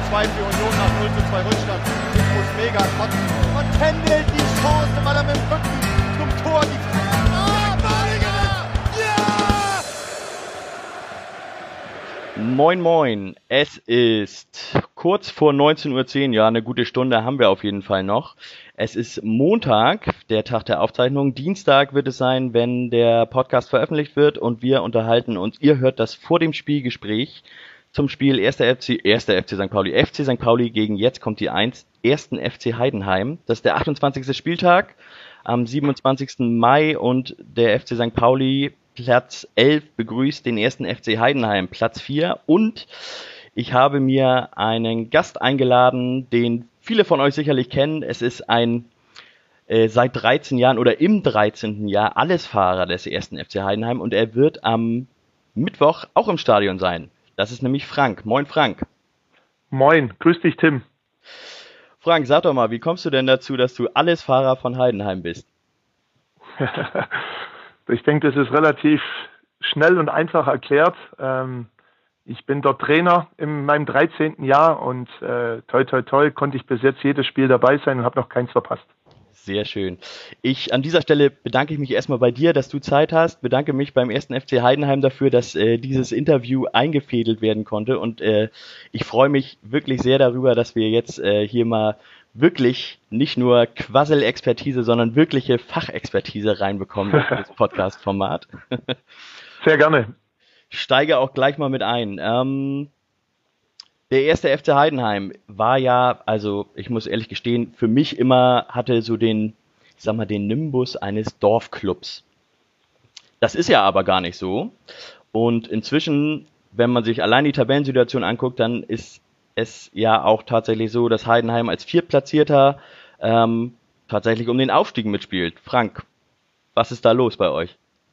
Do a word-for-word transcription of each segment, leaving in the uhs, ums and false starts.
zwei für Union nach null zu zwei Rückstand. Ich muss mega kotzen. Und Kendall die Chance, weil er mit dem Rücken zum Tor die Ah, Badiger! Ja! Moin moin, es ist kurz vor neunzehn Uhr zehn, ja, eine gute Stunde haben wir auf jeden Fall noch. Es ist Montag, der Tag der Aufzeichnung. Dienstag wird es sein, wenn der Podcast veröffentlicht wird und wir unterhalten uns. Ihr hört das vor dem Spielgespräch zum Spiel erster F C, erster F C Sankt Pauli, F C Sankt Pauli gegen jetzt kommt die eins, ersten F C Heidenheim. Das ist der achtundzwanzigste Spieltag am siebenundzwanzigsten Mai und der F C Sankt Pauli Platz elf begrüßt den ersten F C Heidenheim, Platz vier. Und ich habe mir einen Gast eingeladen, den viele von euch sicherlich kennen. Es ist ein äh, seit dreizehn Jahren oder im dreizehnten Jahr Allesfahrer des ersten F C Heidenheim und er wird am Mittwoch auch im Stadion sein. Das ist nämlich Frank. Moin Frank. Moin, grüß dich Tim. Frank, sag doch mal, wie kommst du denn dazu, dass du Allesfahrer von Heidenheim bist? Ich denke, das ist relativ schnell und einfach erklärt. Ähm, ich bin dort Trainer in meinem dreizehnten Jahr und äh, toi toi toi konnte ich bis jetzt jedes Spiel dabei sein und habe noch keins verpasst. Sehr schön. Ich an dieser Stelle bedanke ich mich erstmal bei dir, dass du Zeit hast. Bedanke mich beim ersten F C Heidenheim dafür, dass äh, dieses Interview eingefädelt werden konnte. Und äh, ich freue mich wirklich sehr darüber, dass wir jetzt äh, hier mal wirklich nicht nur Quassel-Expertise, sondern wirkliche Fachexpertise reinbekommen in das Podcast-Format. Sehr gerne. Steige auch gleich mal mit ein. Ähm, Der erste F C Heidenheim war ja, also ich muss ehrlich gestehen, für mich immer hatte so den, ich sag mal, den Nimbus eines Dorfclubs. Das ist ja aber gar nicht so. Und inzwischen, wenn man sich allein die Tabellensituation anguckt, dann ist es ja auch tatsächlich so, dass Heidenheim als Viertplatzierter ähm, tatsächlich um den Aufstieg mitspielt. Frank, was ist da los bei euch?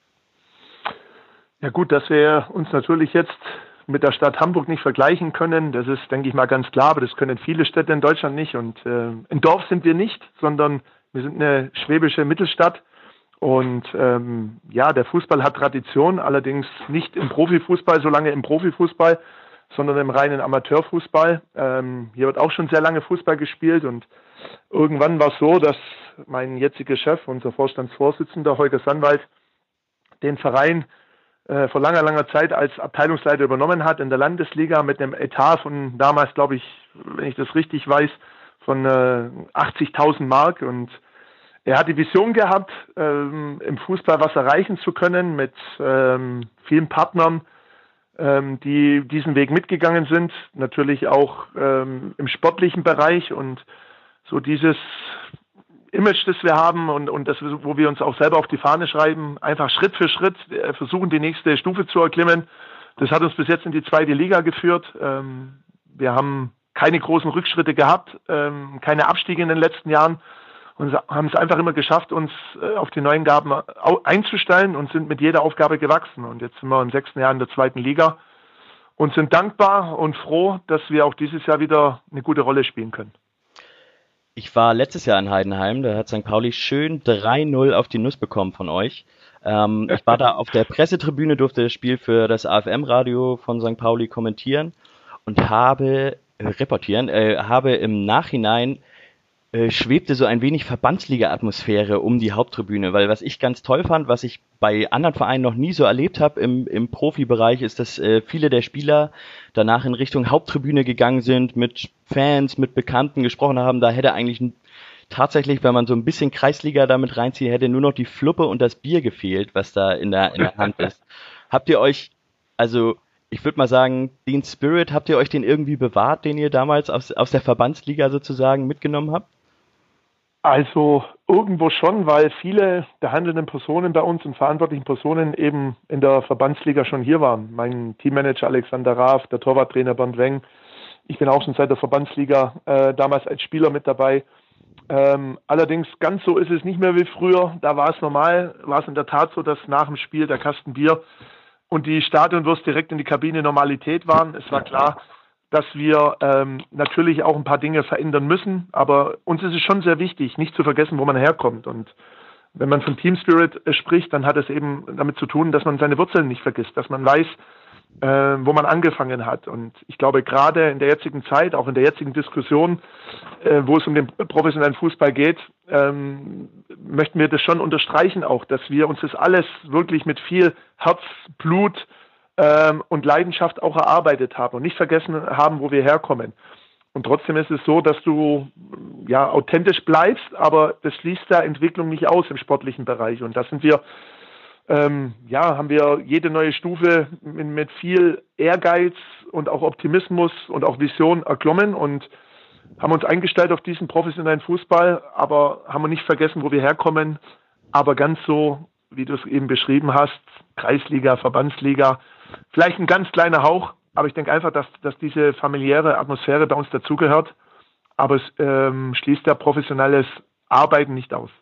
Ja gut, dass wir uns natürlich jetzt mit der Stadt Hamburg nicht vergleichen können, das ist, denke ich mal, ganz klar, aber das können viele Städte in Deutschland nicht und äh, ein Dorf sind wir nicht, sondern wir sind eine schwäbische Mittelstadt und ähm, ja, der Fußball hat Tradition, allerdings nicht im Profifußball, so lange im Profifußball, sondern im reinen Amateurfußball. Ähm, hier wird auch schon sehr lange Fußball gespielt und irgendwann war es so, dass mein jetziger Chef, unser Vorstandsvorsitzender Holger Sandwald, den Verein äh, vor langer, langer Zeit als Abteilungsleiter übernommen hat in der Landesliga mit einem Etat von damals, glaube ich, wenn ich das richtig weiß, von äh, achtzigtausend Mark und er hat die Vision gehabt, ähm, im Fußball was erreichen zu können mit ähm, vielen Partnern, ähm, die diesen Weg mitgegangen sind, natürlich auch ähm, im sportlichen Bereich und so dieses Image, das wir haben und, und das, wo wir uns auch selber auf die Fahne schreiben, einfach Schritt für Schritt äh, versuchen, die nächste Stufe zu erklimmen. Das hat uns bis jetzt in die zweite Liga geführt. Ähm, wir haben keine großen Rückschritte gehabt, ähm, keine Abstiege in den letzten Jahren und haben es einfach immer geschafft, uns äh, auf die neuen Gaben einzustellen und sind mit jeder Aufgabe gewachsen. Und jetzt sind wir im sechsten Jahr in der zweiten Liga und sind dankbar und froh, dass wir auch dieses Jahr wieder eine gute Rolle spielen können. Ich war letztes Jahr in Heidenheim, da hat Sankt Pauli schön drei null auf die Nuss bekommen von euch. Ähm, ich war da auf der Pressetribüne, durfte das Spiel für das A F M-Radio von Sankt Pauli kommentieren und habe, äh, reportieren, äh, habe im Nachhinein äh, schwebte so ein wenig Verbandsliga-Atmosphäre um die Haupttribüne, weil was ich ganz toll fand, was ich bei anderen Vereinen noch nie so erlebt habe im, im Profibereich, ist, dass äh, viele der Spieler danach in Richtung Haupttribüne gegangen sind, mit Fans, mit Bekannten gesprochen haben. Da hätte eigentlich n- tatsächlich, wenn man so ein bisschen Kreisliga damit reinzieht, hätte nur noch die Fluppe und das Bier gefehlt, was da in der, in der Hand ist. Habt ihr euch, also ich würde mal sagen, den Spirit, habt ihr euch den irgendwie bewahrt, den ihr damals aus, aus der Verbandsliga sozusagen mitgenommen habt? Also irgendwo schon, weil viele der handelnden Personen bei uns und verantwortlichen Personen eben in der Verbandsliga schon hier waren. Mein Teammanager Alexander Raaf, der Torwarttrainer Bernd Weng. Ich bin auch schon seit der Verbandsliga äh, damals als Spieler mit dabei. Ähm, allerdings ganz so ist es nicht mehr wie früher. Da war es normal, war es in der Tat so, dass nach dem Spiel der Kasten Bier und die Stadionwurst direkt in die Kabine Normalität waren. Es war klar, dass wir ähm, natürlich auch ein paar Dinge verändern müssen, aber uns ist es schon sehr wichtig, nicht zu vergessen, wo man herkommt. Und wenn man von Team Spirit äh, spricht, dann hat es eben damit zu tun, dass man seine Wurzeln nicht vergisst, dass man weiß, äh, wo man angefangen hat. Und ich glaube, gerade in der jetzigen Zeit, auch in der jetzigen Diskussion, äh, wo es um den professionellen Fußball geht, ähm, möchten wir das schon unterstreichen auch, dass wir uns das alles wirklich mit viel Herz, Blut ähm, und Leidenschaft auch erarbeitet haben und nicht vergessen haben, wo wir herkommen. Und trotzdem ist es so, dass du ja authentisch bleibst, aber das schließt der Entwicklung nicht aus im sportlichen Bereich. Und da sind wir, ähm, ja, haben wir jede neue Stufe mit, mit viel Ehrgeiz und auch Optimismus und auch Vision erklommen und haben uns eingestellt auf diesen professionellen Fußball, aber haben wir nicht vergessen, wo wir herkommen. Aber ganz so, wie du es eben beschrieben hast, Kreisliga, Verbandsliga, vielleicht ein ganz kleiner Hauch. Aber ich denke einfach, dass, dass diese familiäre Atmosphäre bei uns dazugehört. Aber es ähm, schließt ja professionelles Arbeiten nicht aus.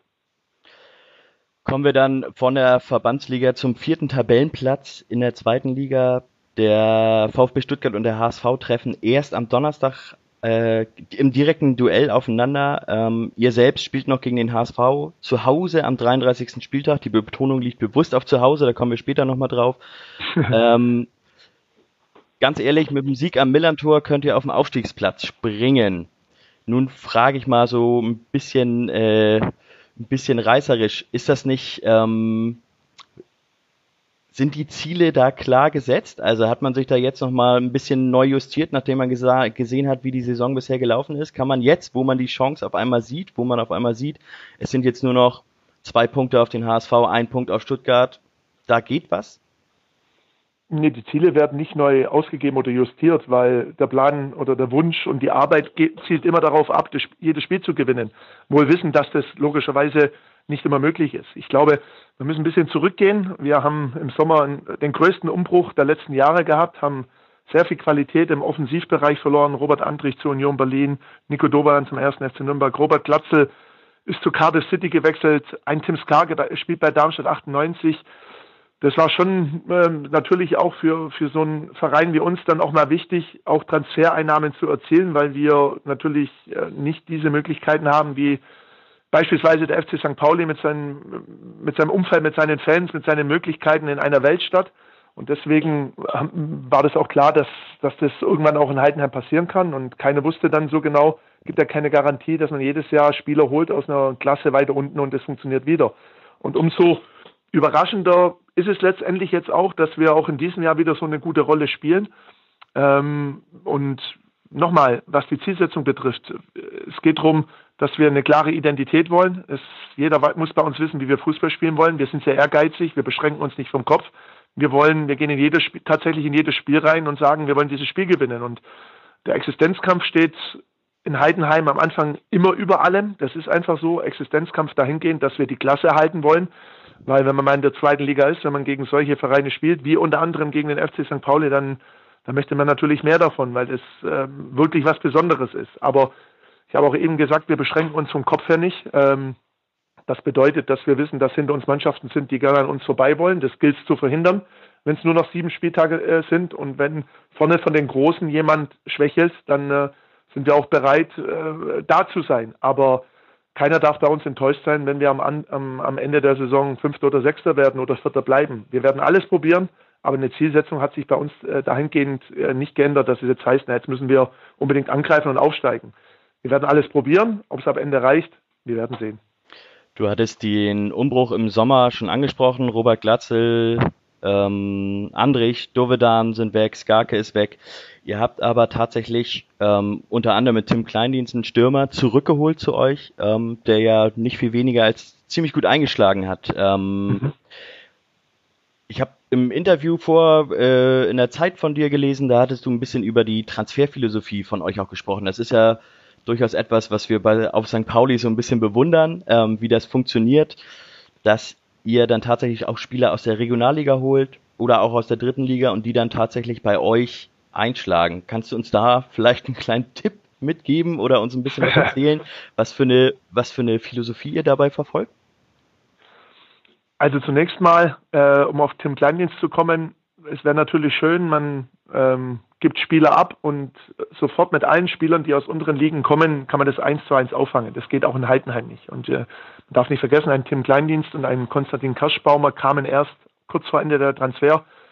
Kommen wir dann von der Verbandsliga zum vierten Tabellenplatz in der zweiten Liga. Der VfB Stuttgart und der H S V treffen erst am Donnerstag äh, im direkten Duell aufeinander. Ähm, ihr selbst spielt noch gegen den H S V zu Hause am dreiunddreißigsten Spieltag. Die Betonung liegt bewusst auf zu Hause, da kommen wir später nochmal drauf. ähm, Ganz ehrlich, mit dem Sieg am Millerntor könnt ihr auf den Aufstiegsplatz springen. Nun frage ich mal so ein bisschen, äh, ein bisschen reißerisch, ist das nicht, ähm, sind die Ziele da klar gesetzt? Also hat man sich da jetzt nochmal ein bisschen neu justiert, nachdem man gesa- gesehen hat, wie die Saison bisher gelaufen ist? Kann man jetzt, wo man die Chance auf einmal sieht, wo man auf einmal sieht, es sind jetzt nur noch zwei Punkte auf den H S V, ein Punkt auf Stuttgart, da geht was? Nee, die Ziele werden nicht neu ausgegeben oder justiert, weil der Plan oder der Wunsch und die Arbeit geht, zielt immer darauf ab, das, jedes Spiel zu gewinnen. Wohl wissen, dass das logischerweise nicht immer möglich ist. Ich glaube, wir müssen ein bisschen zurückgehen. Wir haben im Sommer den größten Umbruch der letzten Jahre gehabt, haben sehr viel Qualität im Offensivbereich verloren. Robert Andrich zu Union Berlin, Nico Doberan zum ersten F C Nürnberg, Robert Glatzel ist zu Cardiff City gewechselt, ein Tim Skarge spielt bei Darmstadt achtundneunzig. Das war schon ähm, natürlich auch für, für so einen Verein wie uns dann auch mal wichtig, auch Transfereinnahmen zu erzielen, weil wir natürlich äh, nicht diese Möglichkeiten haben, wie beispielsweise der F C Sankt Pauli mit, seinen, mit seinem Umfeld, mit seinen Fans, mit seinen Möglichkeiten in einer Weltstadt. Und deswegen war das auch klar, dass, dass das irgendwann auch in Heidenheim passieren kann. Und keiner wusste dann so genau, gibt ja keine Garantie, dass man jedes Jahr Spieler holt aus einer Klasse weiter unten und das funktioniert wieder. Und umso überraschender ist es letztendlich jetzt auch, dass wir auch in diesem Jahr wieder so eine gute Rolle spielen. Ähm, und nochmal, was die Zielsetzung betrifft, es geht darum, dass wir eine klare Identität wollen. Es, jeder muss bei uns wissen, wie wir Fußball spielen wollen. Wir sind sehr ehrgeizig, wir beschränken uns nicht vom Kopf. Wir wollen, wir gehen in jedes Spiel, tatsächlich in jedes Spiel rein und sagen, wir wollen dieses Spiel gewinnen. Und der Existenzkampf steht in Heidenheim am Anfang immer über allem. Das ist einfach so, Existenzkampf dahingehend, dass wir die Klasse erhalten wollen. Weil wenn man mal in der zweiten Liga ist, wenn man gegen solche Vereine spielt, wie unter anderem gegen den F C Sankt Pauli, dann, dann möchte man natürlich mehr davon, weil das ähm, wirklich was Besonderes ist. Aber ich habe auch eben gesagt, wir beschränken uns vom Kopf her nicht. Ähm, das bedeutet, dass wir wissen, dass hinter uns Mannschaften sind, die gerne an uns vorbei wollen. Das gilt es zu verhindern, wenn es nur noch sieben Spieltage äh, sind. Und wenn vorne von den Großen jemand schwächelt, dann äh, sind wir auch bereit, äh, da zu sein. Aber keiner darf bei uns enttäuscht sein, wenn wir am, am, am Ende der Saison Fünfter oder Sechster werden oder Vierter bleiben. Wir werden alles probieren, aber eine Zielsetzung hat sich bei uns äh, dahingehend äh, nicht geändert, dass es jetzt heißt, na, jetzt müssen wir unbedingt angreifen und aufsteigen. Wir werden alles probieren, ob es am Ende reicht, wir werden sehen. Du hattest den Umbruch im Sommer schon angesprochen, Robert Glatzel, ähm, Andrich, Dovedan sind weg, Skarke ist weg. Ihr habt aber tatsächlich ähm, unter anderem mit Tim Kleindienst einen Stürmer zurückgeholt zu euch, ähm, der ja nicht viel weniger als ziemlich gut eingeschlagen hat. Ähm, mhm. Ich habe im Interview vor äh, in der Zeit von dir gelesen, da hattest du ein bisschen über die Transferphilosophie von euch auch gesprochen. Das ist ja durchaus etwas, was wir bei auf Sankt Pauli so ein bisschen bewundern, ähm, wie das funktioniert, dass ihr dann tatsächlich auch Spieler aus der Regionalliga holt oder auch aus der dritten Liga und die dann tatsächlich bei euch einschlagen. Kannst du uns da vielleicht einen kleinen Tipp mitgeben oder uns ein bisschen was erzählen, was für eine, was für eine Philosophie ihr dabei verfolgt? Also zunächst mal, äh, um auf Tim Kleindienst zu kommen, es wäre natürlich schön, man ähm, gibt Spieler ab und sofort mit allen Spielern, die aus unteren Ligen kommen, kann man das eins zu eins auffangen. Das geht auch in Heidenheim nicht. Und äh, man darf nicht vergessen, ein Tim Kleindienst und ein Konstantin Kerschbaumer kamen erst kurz vor Ende der Transferphase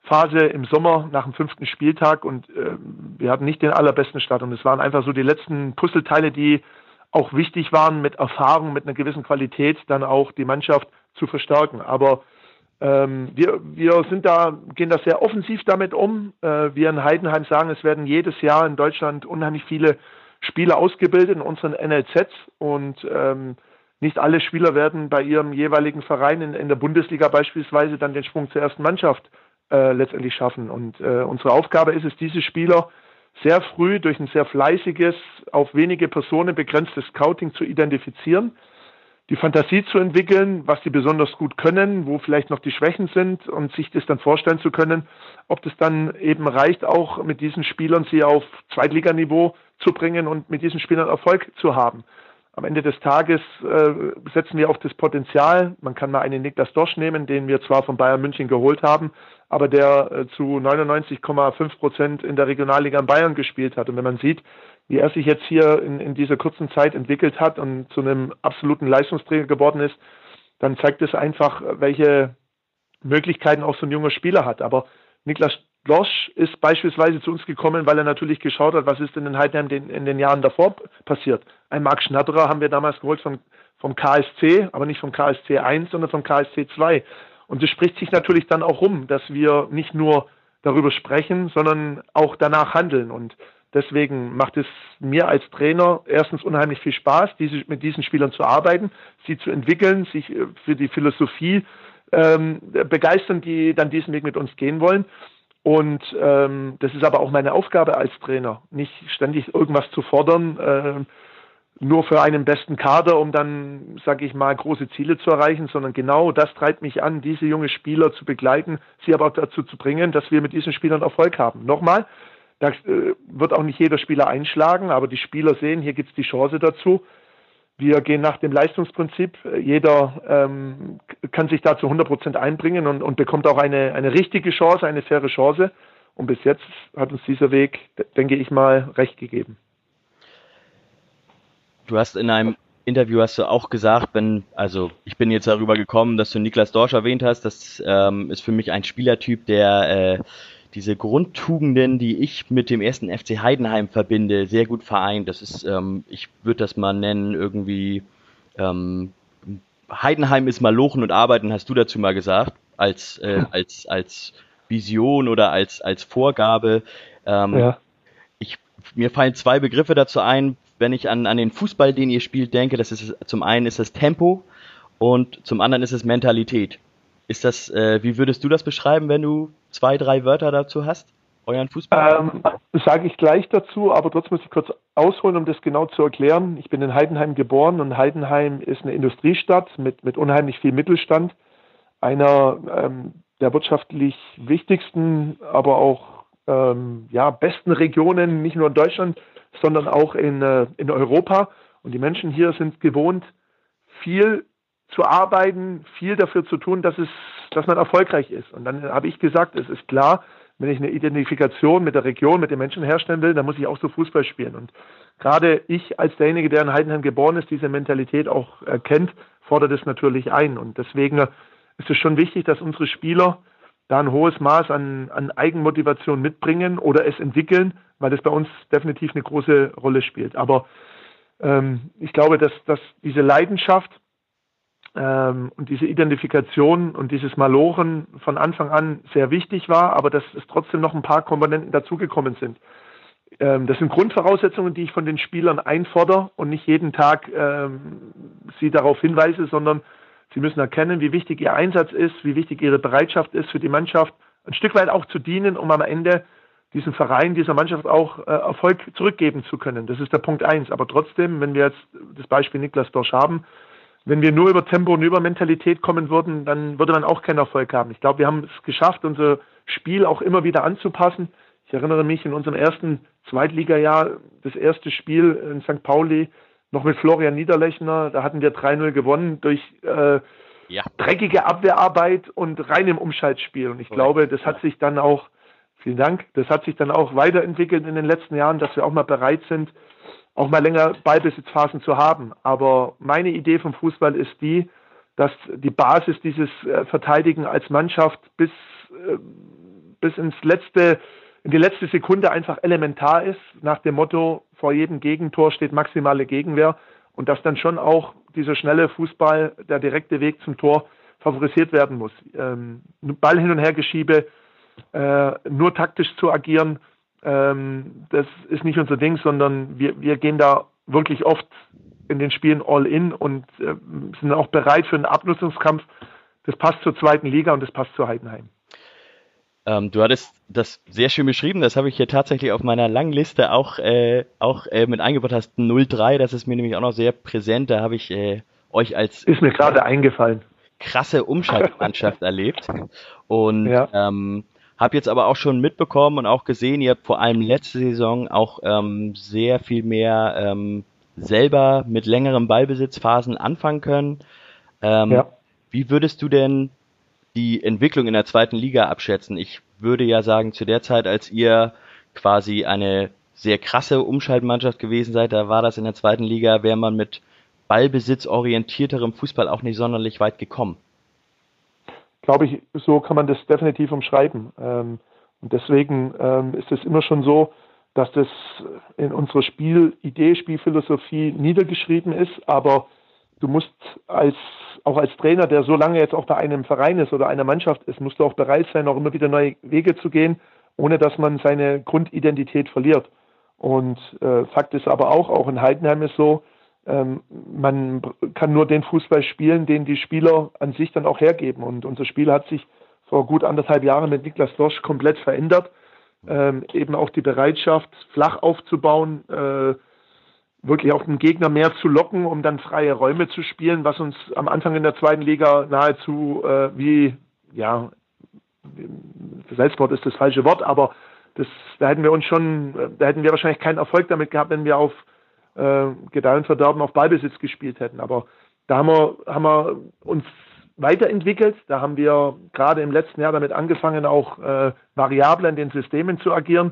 Phase im Sommer nach dem fünften Spieltag und äh, wir hatten nicht den allerbesten Start und es waren einfach so die letzten Puzzleteile, die auch wichtig waren, mit Erfahrung, mit einer gewissen Qualität dann auch die Mannschaft zu verstärken. Aber ähm, wir, wir sind da, gehen da sehr offensiv damit um. Äh, wir in Heidenheim sagen, es werden jedes Jahr in Deutschland unheimlich viele Spieler ausgebildet in unseren N L Zs und ähm, nicht alle Spieler werden bei ihrem jeweiligen Verein in, in der Bundesliga beispielsweise dann den Sprung zur ersten Mannschaft äh, letztendlich schaffen. Und äh, unsere Aufgabe ist es, diese Spieler sehr früh durch ein sehr fleißiges, auf wenige Personen begrenztes Scouting zu identifizieren, die Fantasie zu entwickeln, was sie besonders gut können, wo vielleicht noch die Schwächen sind und sich das dann vorstellen zu können, ob das dann eben reicht, auch mit diesen Spielern sie auf Zweitliganiveau zu bringen und mit diesen Spielern Erfolg zu haben. Am Ende des Tages äh, setzen wir auf das Potenzial. Man kann mal einen Niklas Dorsch nehmen, den wir zwar von Bayern München geholt haben, aber der äh, zu neunundneunzig Komma fünf Prozent in der Regionalliga in Bayern gespielt hat. Und wenn man sieht, wie er sich jetzt hier in, in dieser kurzen Zeit entwickelt hat und zu einem absoluten Leistungsträger geworden ist, dann zeigt es einfach, welche Möglichkeiten auch so ein junger Spieler hat. Aber Niklas Dorsch ist beispielsweise zu uns gekommen, weil er natürlich geschaut hat, was ist denn in Heidenheim in, in den Jahren davor passiert. Ein Marc Schnatterer haben wir damals geholt von, vom K S C, aber nicht vom K S C eins, sondern vom K S C zwei. Und es spricht sich natürlich dann auch rum, dass wir nicht nur darüber sprechen, sondern auch danach handeln. Und deswegen macht es mir als Trainer erstens unheimlich viel Spaß, diese, mit diesen Spielern zu arbeiten, sie zu entwickeln, sich für die Philosophie ähm, begeistern, die dann diesen Weg mit uns gehen wollen. Und ähm, das ist aber auch meine Aufgabe als Trainer, nicht ständig irgendwas zu fordern, äh, nur für einen besten Kader, um dann, sage ich mal, große Ziele zu erreichen, sondern genau das treibt mich an, diese junge Spieler zu begleiten, sie aber auch dazu zu bringen, dass wir mit diesen Spielern Erfolg haben. Nochmal, da äh, wird auch nicht jeder Spieler einschlagen, aber die Spieler sehen, hier gibt es die Chance dazu. Wir gehen nach dem Leistungsprinzip. Jeder ähm, kann sich da zu hundert Prozent einbringen und, und bekommt auch eine, eine richtige Chance, eine faire Chance. Und bis jetzt hat uns dieser Weg, denke ich mal, recht gegeben. Du hast in einem Interview hast du auch gesagt, wenn, also ich bin jetzt darüber gekommen, dass du Niklas Dorsch erwähnt hast. Das ähm, ist für mich ein Spielertyp, der äh, diese Grundtugenden, die ich mit dem ersten F C Heidenheim verbinde, sehr gut vereint. Das ist, ähm, ich würde das mal nennen, irgendwie ähm, Heidenheim ist Malochen und Arbeiten, hast du dazu mal gesagt, als äh, als als Vision oder als als Vorgabe. Ähm, ja. Ich, mir fallen zwei Begriffe dazu ein, wenn ich an an den Fußball, den ihr spielt, denke. Das ist zum einen ist das Tempo und zum anderen ist es Mentalität. Ist das, äh, wie würdest du das beschreiben, wenn du zwei, drei Wörter dazu hast, euren Fußball? Ähm, sage ich gleich dazu, aber trotzdem muss ich kurz ausholen, um das genau zu erklären. Ich bin in Heidenheim geboren und Heidenheim ist eine Industriestadt mit, mit unheimlich viel Mittelstand. Einer ähm, der wirtschaftlich wichtigsten, aber auch ähm, ja, besten Regionen, nicht nur in Deutschland, sondern auch in, äh, in Europa. Und die Menschen hier sind gewohnt, viel zu arbeiten, viel dafür zu tun, dass es, dass man erfolgreich ist. Und dann habe ich gesagt, es ist klar, wenn ich eine Identifikation mit der Region, mit den Menschen herstellen will, dann muss ich auch so Fußball spielen. Und gerade ich als derjenige, der in Heidenheim geboren ist, diese Mentalität auch erkennt, fordert es natürlich ein. Und deswegen ist es schon wichtig, dass unsere Spieler da ein hohes Maß an, an Eigenmotivation mitbringen oder es entwickeln, weil das bei uns definitiv eine große Rolle spielt. Aber ähm, ich glaube, dass, dass diese Leidenschaft Ähm, und diese Identifikation und dieses Malochen von Anfang an sehr wichtig war, aber dass es trotzdem noch ein paar Komponenten dazugekommen sind. Ähm, das sind Grundvoraussetzungen, die ich von den Spielern einfordere und nicht jeden Tag ähm, sie darauf hinweise, sondern sie müssen erkennen, wie wichtig ihr Einsatz ist, wie wichtig ihre Bereitschaft ist für die Mannschaft, ein Stück weit auch zu dienen, um am Ende diesem Verein, dieser Mannschaft auch äh, Erfolg zurückgeben zu können. Das ist der Punkt eins. Aber trotzdem, wenn wir jetzt das Beispiel Niklas Dorsch haben, wenn wir nur über Tempo und über Mentalität kommen würden, dann würde man auch keinen Erfolg haben. Ich glaube, wir haben es geschafft, unser Spiel auch immer wieder anzupassen. Ich erinnere mich in unserem ersten Zweitligajahr, das erste Spiel in Sankt Pauli, noch mit Florian Niederlechner, da hatten wir drei null gewonnen durch äh, ja. dreckige Abwehrarbeit und rein im Umschaltspiel. Und ich okay. glaube, das hat sich dann auch, vielen Dank, das hat sich dann auch weiterentwickelt in den letzten Jahren, dass wir auch mal bereit sind, auch mal länger Ballbesitzphasen zu haben. Aber meine Idee vom Fußball ist die, dass die Basis dieses äh, Verteidigen als Mannschaft bis, äh, bis ins letzte, in die letzte Sekunde einfach elementar ist, nach dem Motto, vor jedem Gegentor steht maximale Gegenwehr und dass dann schon auch dieser schnelle Fußball, der direkte Weg zum Tor favorisiert werden muss. Ähm, Ball hin und her geschiebe, äh, nur taktisch zu agieren, ähm, das ist nicht unser Ding, sondern wir, wir gehen da wirklich oft in den Spielen all in und äh, sind auch bereit für einen Abnutzungskampf. Das passt zur zweiten Liga und das passt zu Heidenheim. Ähm, du hattest das sehr schön beschrieben, das habe ich hier tatsächlich auf meiner langen Liste auch, äh, auch äh, mit eingebaut, hast null drei, das ist mir nämlich auch noch sehr präsent, da habe ich äh, euch als ist mir gerade eingefallen. krasse Umschaltmannschaft erlebt und ja. ähm, habe jetzt aber auch schon mitbekommen und auch gesehen, ihr habt vor allem letzte Saison auch ähm, sehr viel mehr ähm, selber mit längeren Ballbesitzphasen anfangen können. Ähm, ja. Wie würdest du denn die Entwicklung in der zweiten Liga abschätzen? Ich würde ja sagen, zu der Zeit, als ihr quasi eine sehr krasse Umschaltmannschaft gewesen seid, da war das in der zweiten Liga, wäre man mit ballbesitzorientierterem Fußball auch nicht sonderlich weit gekommen. Glaube ich, so kann man das definitiv umschreiben. Und deswegen ist es immer schon so, dass das in unserer Spielidee, Spielphilosophie niedergeschrieben ist, aber du musst als auch als Trainer, der so lange jetzt auch bei einem Verein ist oder einer Mannschaft ist, musst du auch bereit sein, auch immer wieder neue Wege zu gehen, ohne dass man seine Grundidentität verliert. Und äh, Fakt ist aber auch, auch in Heidenheim ist so, ähm, man kann nur den Fußball spielen, den die Spieler an sich dann auch hergeben. Und unser Spiel hat sich vor gut anderthalb Jahren mit Niklas Dorsch komplett verändert. Ähm, eben auch die Bereitschaft, flach aufzubauen, äh, wirklich auch den Gegner mehr zu locken, um dann freie Räume zu spielen, was uns am Anfang in der zweiten Liga nahezu äh, wie, ja, Selbstmord ist das falsche Wort, aber das, da hätten wir uns schon, da hätten wir wahrscheinlich keinen Erfolg damit gehabt, wenn wir auf äh, Gedeih und Verderben auf Ballbesitz gespielt hätten. Aber da haben wir, haben wir uns weiterentwickelt, da haben wir gerade im letzten Jahr damit angefangen, auch äh, variabler in den Systemen zu agieren.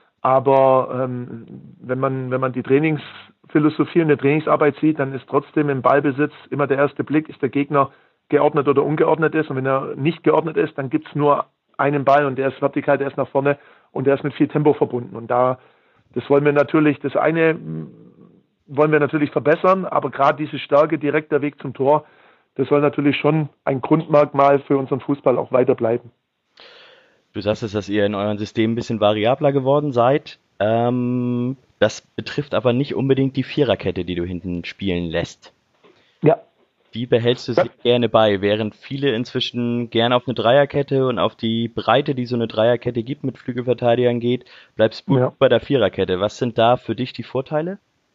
Aber ähm, wenn man wenn man die Trainingsphilosophie und die Trainingsarbeit sieht, dann ist trotzdem im Ballbesitz immer der erste Blick, ist der Gegner geordnet oder ungeordnet ist. Und wenn er nicht geordnet ist, dann gibt's nur einen Ball und der ist vertikal, der ist nach vorne und der ist mit viel Tempo verbunden. Und da, das wollen wir natürlich, das eine wollen wir natürlich verbessern, aber gerade diese Stärke, direkter Weg zum Tor, das soll natürlich schon ein Grundmerkmal für unseren Fußball auch weiter bleiben. Du sagst es, dass ihr in eurem System ein bisschen variabler geworden seid. Ähm, das betrifft aber nicht unbedingt die Viererkette, die du hinten spielen lässt. Ja. Die behältst du ja. sehr gerne bei, während viele inzwischen gerne auf eine Dreierkette und auf die Breite, die so eine Dreierkette gibt, mit Flügelverteidigern geht, bleibst du ja. bei der Viererkette. Was sind da für dich die Vorteile?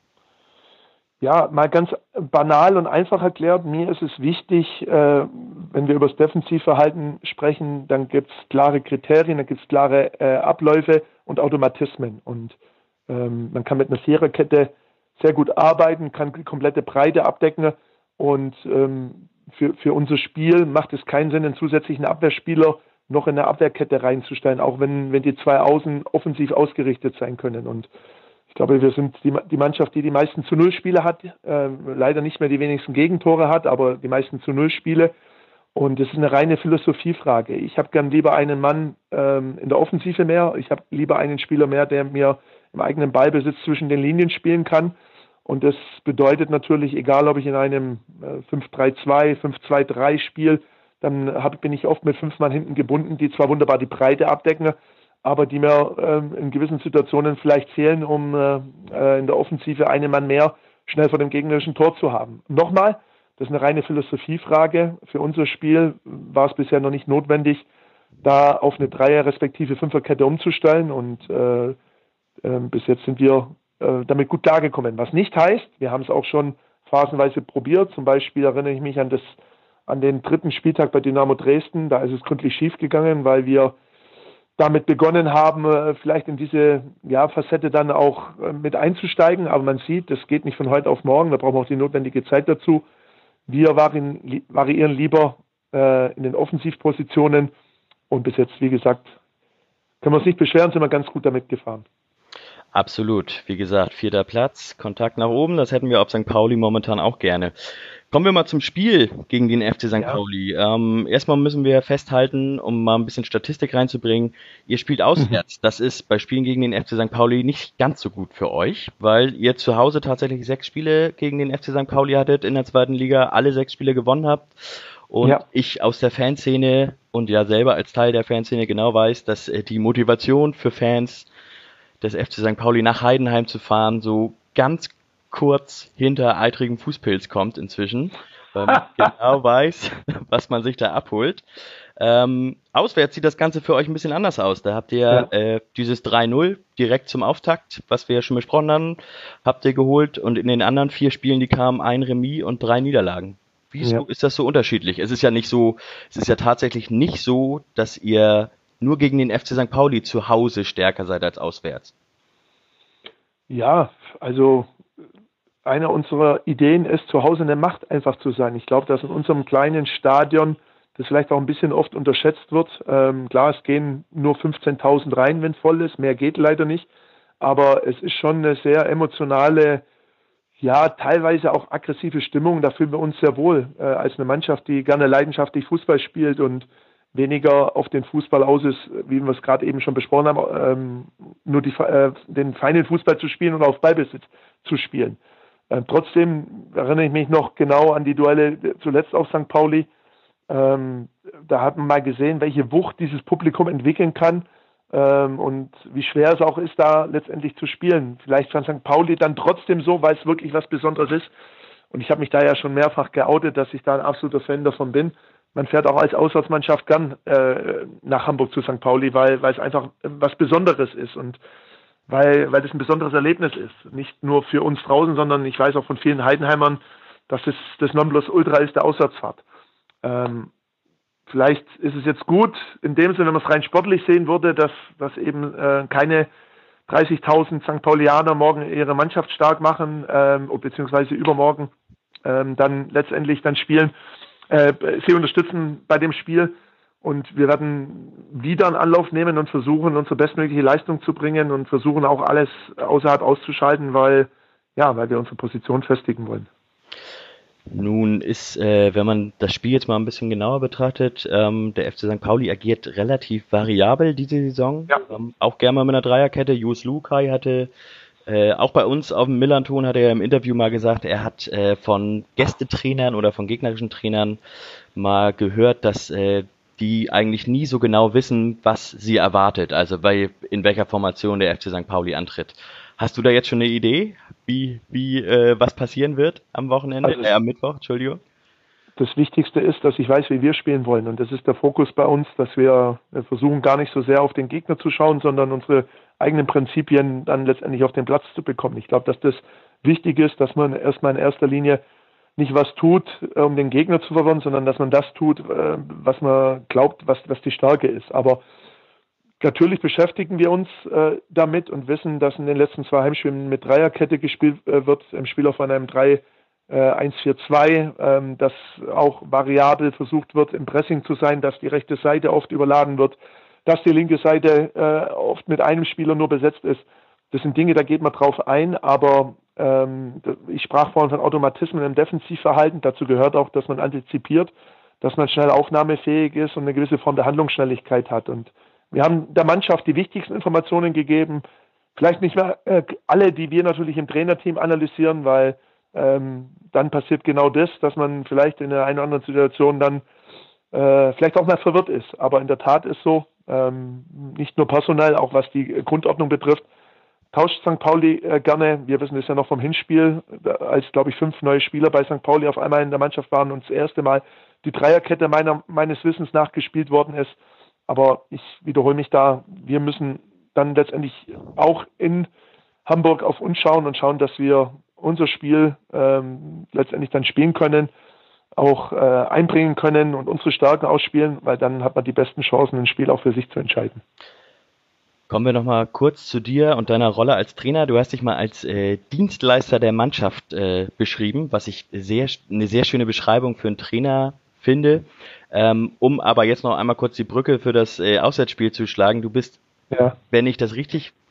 Ja, mal ganz banal und einfach erklärt, mir ist es wichtig, äh, wenn wir über das Defensivverhalten sprechen, dann gibt es klare Kriterien, dann gibt es klare äh, Abläufe und Automatismen. Und ähm, man kann mit einer Viererkette sehr gut arbeiten, kann die komplette Breite abdecken. Und ähm, für, für unser Spiel macht es keinen Sinn, einen zusätzlichen Abwehrspieler noch in eine Abwehrkette reinzustellen, auch wenn, wenn die zwei Außen offensiv ausgerichtet sein können. Und ich glaube, wir sind die, die Mannschaft, die die meisten zu Null Spiele hat, äh, leider nicht mehr die wenigsten Gegentore hat, aber die meisten zu Null Spiele. Und das ist eine reine Philosophiefrage. Ich habe gern lieber einen Mann ähm, in der Offensive mehr. Ich habe lieber einen Spieler mehr, der mir im eigenen Ballbesitz zwischen den Linien spielen kann. Und das bedeutet natürlich, egal ob ich in einem äh, fünf drei zwei, fünf zwei drei Spiel, dann hab, bin ich oft mit fünf Mann hinten gebunden, die zwar wunderbar die Breite abdecken, aber die mir äh, in gewissen Situationen vielleicht fehlen, um äh, in der Offensive einen Mann mehr schnell vor dem gegnerischen Tor zu haben. Nochmal, das ist eine reine Philosophiefrage. Für unser Spiel war es bisher noch nicht notwendig, da auf eine Dreier- respektive Fünferkette umzustellen und äh, äh, bis jetzt sind wir äh, damit gut klargekommen. Was nicht heißt, wir haben es auch schon phasenweise probiert, zum Beispiel erinnere ich mich an, das, an den dritten Spieltag bei Dynamo Dresden, da ist es gründlich schief gegangen, weil wir damit begonnen haben, vielleicht in diese ja, Facette dann auch mit einzusteigen. Aber man sieht, das geht nicht von heute auf morgen, da brauchen wir auch die notwendige Zeit dazu. Wir variieren lieber äh, in den Offensivpositionen und bis jetzt, wie gesagt, können wir uns nicht beschweren, sind wir ganz gut damit gefahren. Absolut. Wie gesagt, vierter Platz, Kontakt nach oben, das hätten wir auf Sankt Pauli momentan auch gerne. Kommen wir mal zum Spiel gegen den F C Sankt Ja. Pauli. Ähm, erstmal müssen wir festhalten, um mal ein bisschen Statistik reinzubringen, ihr spielt auswärts. Das ist bei Spielen gegen den F C Sankt Pauli nicht ganz so gut für euch, weil ihr zu Hause tatsächlich sechs Spiele gegen den F C Sankt Pauli hattet in der zweiten Liga, alle sechs Spiele gewonnen habt. Und Ja. ich aus der Fanszene und ja selber als Teil der Fanszene genau weiß, dass äh, die Motivation für Fans des F C Sankt Pauli nach Heidenheim zu fahren so ganz kurz hinter eitrigen Fußpilz kommt inzwischen, weil man genau weiß, was man sich da abholt. Ähm, auswärts sieht das Ganze für euch ein bisschen anders aus. Da habt ihr Ja. äh, dieses drei null direkt zum Auftakt, was wir ja schon besprochen haben, habt ihr geholt und in den anderen vier Spielen, die kamen, ein Remis und drei Niederlagen. Wieso Ja. ist das so unterschiedlich? Es ist ja nicht so, es ist ja tatsächlich nicht so, dass ihr nur gegen den F C Sankt Pauli zu Hause stärker seid als auswärts. Ja, also eine unserer Ideen ist, zu Hause eine Macht einfach zu sein. Ich glaube, dass in unserem kleinen Stadion das vielleicht auch ein bisschen oft unterschätzt wird. Ähm, klar, es gehen nur fünfzehntausend rein, wenn es voll ist. Mehr geht leider nicht. Aber es ist schon eine sehr emotionale, ja, teilweise auch aggressive Stimmung. Da fühlen wir uns sehr wohl äh, als eine Mannschaft, die gerne leidenschaftlich Fußball spielt und weniger auf den Fußball aus ist, wie wir es gerade eben schon besprochen haben, ähm, nur die, äh, den feinen Fußball zu spielen und auf Ballbesitz zu spielen. Ähm, trotzdem erinnere ich mich noch genau an die Duelle zuletzt auf Sankt Pauli. Ähm, da hat man mal gesehen, welche Wucht dieses Publikum entwickeln kann ähm, und wie schwer es auch ist, da letztendlich zu spielen. Vielleicht von Sankt Pauli dann trotzdem so, weil es wirklich was Besonderes ist. Und ich habe mich da ja schon mehrfach geoutet, dass ich da ein absoluter Fan davon bin. Man fährt auch als Auswärtsmannschaft gern äh, nach Hamburg zu Sankt Pauli, weil, weil es einfach was Besonderes ist und weil, weil das ein besonderes Erlebnis ist. Nicht nur für uns draußen, sondern ich weiß auch von vielen Heidenheimern, dass es das Nonplusultra ist der Auswärtsfahrt. Ähm, vielleicht ist es jetzt gut, in dem Sinne, wenn man es rein sportlich sehen würde, dass, dass eben äh, keine dreißigtausend Sankt Paulianer morgen ihre Mannschaft stark machen, ähm, beziehungsweise übermorgen ähm, dann letztendlich dann spielen, äh, sie unterstützen bei dem Spiel und wir werden wieder einen Anlauf nehmen und versuchen, unsere bestmögliche Leistung zu bringen und versuchen auch alles außerhalb auszuschalten, weil, ja, weil wir unsere Position festigen wollen. Nun ist, äh, wenn man das Spiel jetzt mal ein bisschen genauer betrachtet, ähm, der F C Sankt Pauli agiert relativ variabel diese Saison. Ja. Ähm, auch gerne mal mit einer Dreierkette. Jus Lukai hatte, äh, auch bei uns auf dem Millanton hat er im Interview mal gesagt, er hat äh, von Gästetrainern oder von gegnerischen Trainern mal gehört, dass äh, die eigentlich nie so genau wissen, was sie erwartet, also bei, in welcher Formation der F C Sankt Pauli antritt. Hast du da jetzt schon eine Idee, wie, wie äh, was passieren wird am Wochenende, Also, äh, am Mittwoch, Entschuldigung? Das Wichtigste ist, dass ich weiß, wie wir spielen wollen. Und das ist der Fokus bei uns, dass wir versuchen, gar nicht so sehr auf den Gegner zu schauen, sondern unsere eigenen Prinzipien dann letztendlich auf den Platz zu bekommen. Ich glaube, dass das wichtig ist, dass man erstmal in erster Linie nicht was tut, um den Gegner zu verwirren, sondern dass man das tut, was man glaubt, was, was die Stärke ist. Aber natürlich beschäftigen wir uns äh, damit und wissen, dass in den letzten zwei Heimspielen mit Dreierkette gespielt äh, wird, im Spiel auf einem drei eins vier zwei, ähm, dass auch variabel versucht wird, im Pressing zu sein, dass die rechte Seite oft überladen wird, dass die linke Seite äh, oft mit einem Spieler nur besetzt ist. Das sind Dinge, da geht man drauf ein, aber ähm, ich sprach vorhin von Automatismen im Defensivverhalten. Dazu gehört auch, dass man antizipiert, dass man schnell aufnahmefähig ist und eine gewisse Form der Handlungsschnelligkeit hat. Und wir haben der Mannschaft die wichtigsten Informationen gegeben, vielleicht nicht mehr äh, alle, die wir natürlich im Trainerteam analysieren, weil ähm, dann passiert genau das, dass man vielleicht in der einen oder anderen Situation dann äh, vielleicht auch mal verwirrt ist. Aber in der Tat ist so, ähm, nicht nur personell, auch was die Grundordnung betrifft, tauscht Sankt Pauli äh, gerne. Wir wissen es ja noch vom Hinspiel, als, glaube ich, fünf neue Spieler bei Sankt Pauli auf einmal in der Mannschaft waren und das erste Mal die Dreierkette meiner, meines Wissens nach gespielt worden ist. Aber ich wiederhole mich da, wir müssen dann letztendlich auch in Hamburg auf uns schauen und schauen, dass wir unser Spiel ähm, letztendlich dann spielen können, auch äh, einbringen können und unsere Stärken ausspielen, weil dann hat man die besten Chancen, ein Spiel auch für sich zu entscheiden. Kommen wir nochmal kurz zu dir und deiner Rolle als Trainer. Du hast dich mal als äh, Dienstleister der Mannschaft äh, beschrieben, was ich sehr, eine sehr schöne Beschreibung für einen Trainer finde. Ähm, um aber jetzt noch einmal kurz die Brücke für das äh, Auswärtsspiel zu schlagen. Du bist, Ja. wenn ich das richtig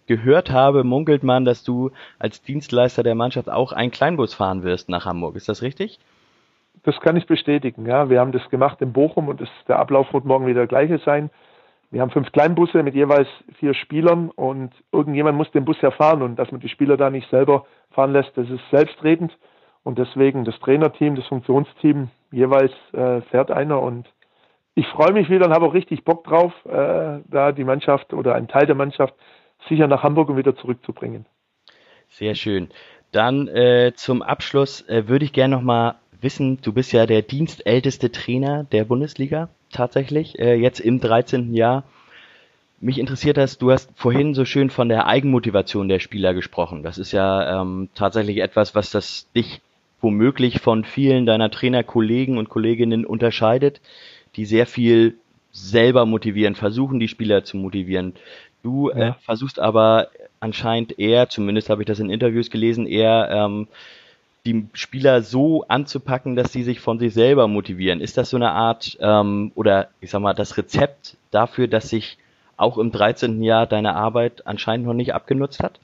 gehört habe, munkelt man, dass du als Dienstleister der Mannschaft auch einen Kleinbus fahren wirst nach Hamburg. Ist das richtig? Das kann ich bestätigen. Ja, wir haben das gemacht in Bochum und das, der Ablauf wird morgen wieder der gleiche sein. Wir haben fünf Kleinbusse mit jeweils vier Spielern und irgendjemand muss den Bus ja fahren und dass man die Spieler da nicht selber fahren lässt, das ist selbstredend und deswegen das Trainerteam, das Funktionsteam, jeweils äh, fährt einer und ich freue mich wieder und habe auch richtig Bock drauf, äh, da die Mannschaft oder einen Teil der Mannschaft sicher nach Hamburg und wieder zurückzubringen. Sehr schön. Dann äh, zum Abschluss äh, würde ich gerne nochmal wissen, du bist ja der dienstälteste Trainer der Bundesliga, tatsächlich, äh, jetzt im dreizehnten Jahr. Mich interessiert das, du hast vorhin so schön von der Eigenmotivation der Spieler gesprochen. Das ist ja ähm, tatsächlich etwas, was das dich womöglich von vielen deiner Trainerkollegen und Kolleginnen unterscheidet, die sehr viel selber motivieren, versuchen die Spieler zu motivieren. Du ja. äh, versuchst aber anscheinend eher, zumindest habe ich das in Interviews gelesen, eher ähm, die Spieler so anzupacken, dass sie sich von sich selber motivieren. Ist das so eine Art, ähm, oder ich sag mal, das Rezept dafür, dass sich auch im dreizehnten Jahr deine Arbeit anscheinend noch nicht abgenutzt hat?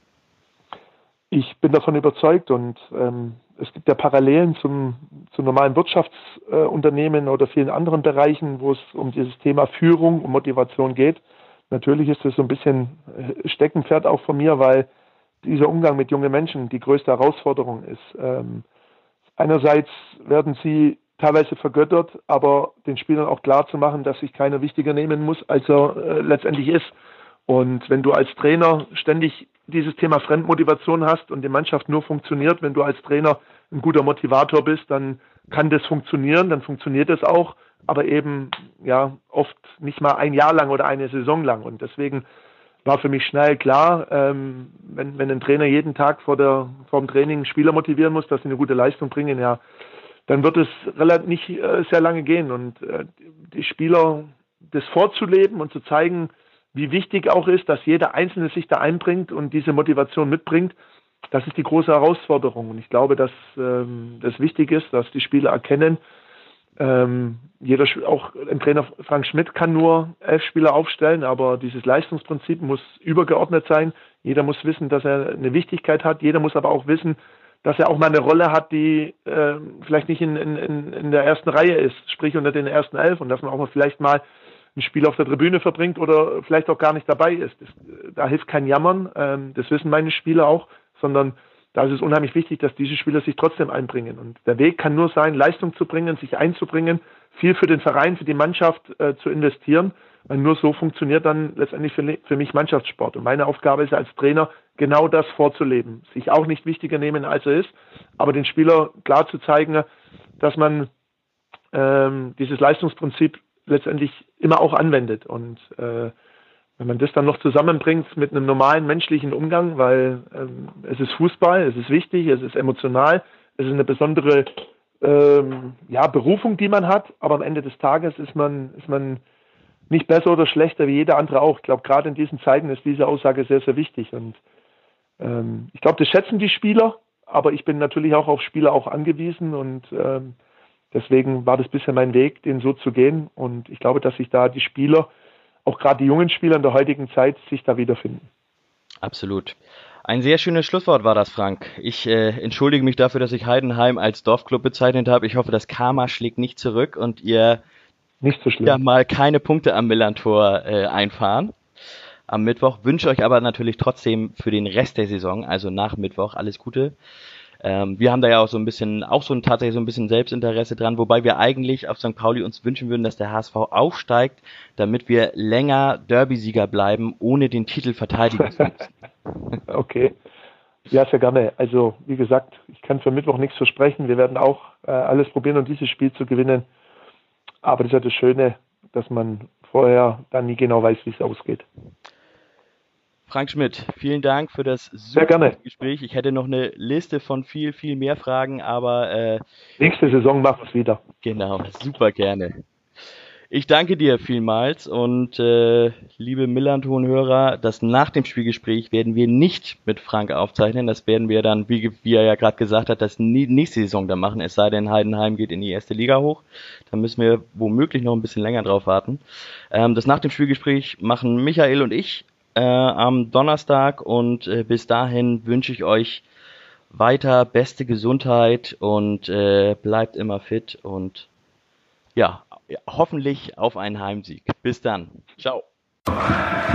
Ich bin davon überzeugt und ähm, es gibt ja Parallelen zum, zu normalen Wirtschaftsunternehmen äh, oder vielen anderen Bereichen, wo es um dieses Thema Führung und Motivation geht. Natürlich ist das so ein bisschen Steckenpferd auch von mir, weil dieser Umgang mit jungen Menschen die größte Herausforderung ist. Ähm, einerseits werden sie teilweise vergöttert, aber den Spielern auch klar zu machen, dass sich keiner wichtiger nehmen muss, als er äh, letztendlich ist. Und wenn du als Trainer ständig dieses Thema Fremdmotivation hast und die Mannschaft nur funktioniert, wenn du als Trainer ein guter Motivator bist, dann kann das funktionieren, dann funktioniert es auch, aber eben ja oft nicht mal ein Jahr lang oder eine Saison lang. Und deswegen war für mich schnell klar, ähm, wenn, wenn ein Trainer jeden Tag vor, der, vor dem Training Spieler motivieren muss, dass sie eine gute Leistung bringen, ja, dann wird es relativ nicht äh, sehr lange gehen. Und äh, die Spieler das vorzuleben und zu zeigen, wie wichtig auch ist, dass jeder Einzelne sich da einbringt und diese Motivation mitbringt, das ist die große Herausforderung. Und ich glaube, dass ähm, das wichtig ist, dass die Spieler erkennen, ähm, jeder, auch ein Trainer Frank Schmidt kann nur elf Spieler aufstellen, aber dieses Leistungsprinzip muss übergeordnet sein. Jeder muss wissen, dass er eine Wichtigkeit hat. Jeder muss aber auch wissen, dass er auch mal eine Rolle hat, die äh, vielleicht nicht in, in, in der ersten Reihe ist, sprich unter den ersten elf, und dass man auch mal vielleicht mal ein Spiel auf der Tribüne verbringt oder vielleicht auch gar nicht dabei ist. Das, da hilft kein Jammern, ähm, das wissen meine Spieler auch, sondern da ist es unheimlich wichtig, dass diese Spieler sich trotzdem einbringen. Und der Weg kann nur sein, Leistung zu bringen, sich einzubringen, viel für den Verein, für die Mannschaft äh, zu investieren, weil nur so funktioniert dann letztendlich für, für mich Mannschaftssport. Und meine Aufgabe ist als Trainer, genau das vorzuleben, sich auch nicht wichtiger nehmen, als er ist, aber den Spieler klar zu zeigen, dass man ähm, dieses Leistungsprinzip letztendlich immer auch anwendet. Und äh, wenn man das dann noch zusammenbringt mit einem normalen menschlichen Umgang, weil ähm, es ist Fußball, es ist wichtig, es ist emotional, es ist eine besondere ähm, ja, Berufung, die man hat, aber am Ende des Tages ist man, ist man nicht besser oder schlechter wie jeder andere auch. Ich glaube, gerade in diesen Zeiten ist diese Aussage sehr, sehr wichtig. Und ähm, ich glaube, das schätzen die Spieler, aber ich bin natürlich auch auf Spieler auch angewiesen und ähm, deswegen war das bisher mein Weg, den so zu gehen. Und ich glaube, dass sich da die Spieler, auch gerade die jungen Spieler in der heutigen Zeit, sich da wiederfinden. Absolut. Ein sehr schönes Schlusswort war das, Frank. Ich äh, entschuldige mich dafür, dass ich Heidenheim als Dorfclub bezeichnet habe. Ich hoffe, das Karma schlägt nicht zurück und ihr nicht so schlimm. Ja mal keine Punkte am Millern-Tor äh, einfahren. Am Mittwoch wünsche euch aber natürlich trotzdem für den Rest der Saison, also nach Mittwoch, alles Gute. Ähm, wir haben da ja auch so ein bisschen, auch so ein tatsächlich so ein bisschen Selbstinteresse dran, wobei wir eigentlich auf Sankt Pauli uns wünschen würden, dass der H S V aufsteigt, damit wir länger Derby-Sieger bleiben, ohne den Titel verteidigen zu müssen. Okay. Ja, sehr gerne. Also, wie gesagt, ich kann für Mittwoch nichts versprechen. Wir werden auch äh, alles probieren, um dieses Spiel zu gewinnen. Aber das ist ja das Schöne, dass man vorher dann nie genau weiß, wie es ausgeht. Frank Schmidt, vielen Dank für das super gerne. Gespräch. Ich hätte noch eine Liste von viel, viel mehr Fragen, aber äh, nächste Saison machen wir es wieder. Genau, super gerne. Ich danke dir vielmals und äh, liebe Millern-Ton-Hörer, das nach dem Spielgespräch werden wir nicht mit Frank aufzeichnen. Das werden wir dann, wie, wie er ja gerade gesagt hat, das nächste Saison dann machen. Es sei denn, Heidenheim geht in die erste Liga hoch. Da müssen wir womöglich noch ein bisschen länger drauf warten. Ähm, das nach dem Spielgespräch machen Michael und ich äh, am Donnerstag und äh, bis dahin wünsche ich euch weiter beste Gesundheit und äh, bleibt immer fit und ja, hoffentlich auf einen Heimsieg. Bis dann. Ciao.